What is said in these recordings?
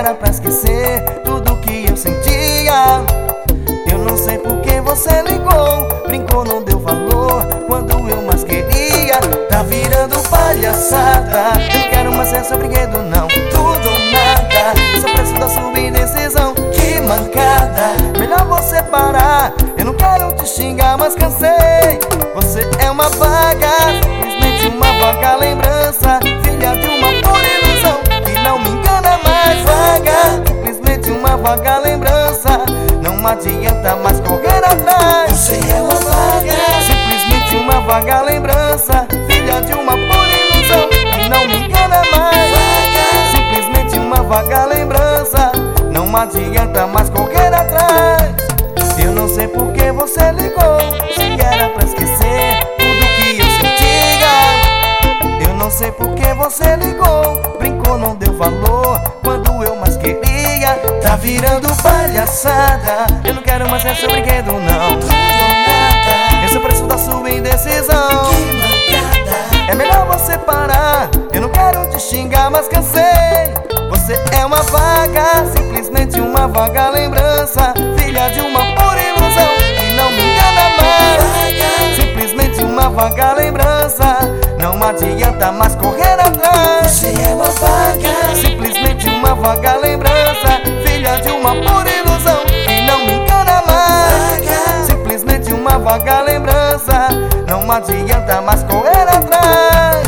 era pra esquecer tudo que eu sentia. Eu não sei por que você ligou, brincou, não deu valor quando eu mais queria. Tá virando palhaçada, eu não quero mais ser seu brinquedo não. Tudo ou nada, só preço da sua indecisão. Que mancada, melhor você parar. Eu não quero te xingar, mas cansei. Você é uma vaga, simplesmente uma vaga lembrança, filha de uma pura ilusão que não me engana mais. Vaga, simplesmente uma vaga lembrança, não adianta mais correr atrás. Você é uma vaga, simplesmente uma vaga lembrança, filha de uma pura ilusão que não me engana mais. vaga, Simplesmente uma vaga lembrança, não adianta mais correr atrás. Eu não sei por que você ligou, se era pra esquecer tudo que eu sentia. Eu não sei por que você ligou, brincou, não deu valor quando eu mais queria. Tá virando palhaçada, eu não quero mais ser seu brinquedo não. tudo ou nada, Esse é o preço da sua indecisão. que mancada. É melhor você parar, eu não quero te xingar, mas cansei. Você é uma vaga, simplesmente uma vaga lembrança, filha de uma pura ilusão que não me engana mais. Vaga, Simplesmente uma vaga lembrança, não adianta mais correr atrás. você é uma vaga, Simplesmente uma vaga lembrança, filha de uma pura ilusão que não me engana mais. vaga, Simplesmente uma vaga lembrança, não adianta mais correr atrás.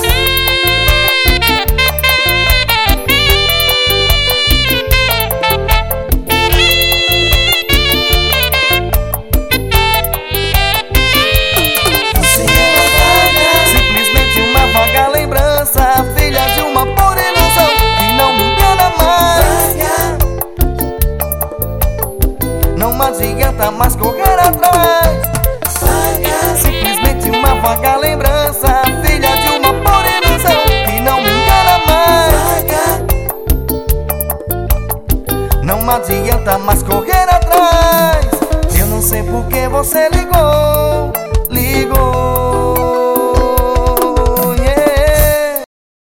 você é uma vaga, Simplesmente uma vaga lembrança, filha de uma pura ilusão que não me engana mais. vaga, Não adianta mais correr atrás. vaga, Simplesmente uma vaga lembrança, filha de uma pura ilusão que não me engana mais. vaga, Não adianta mais correr atrás. Eu não sei por que você ligou, ligou.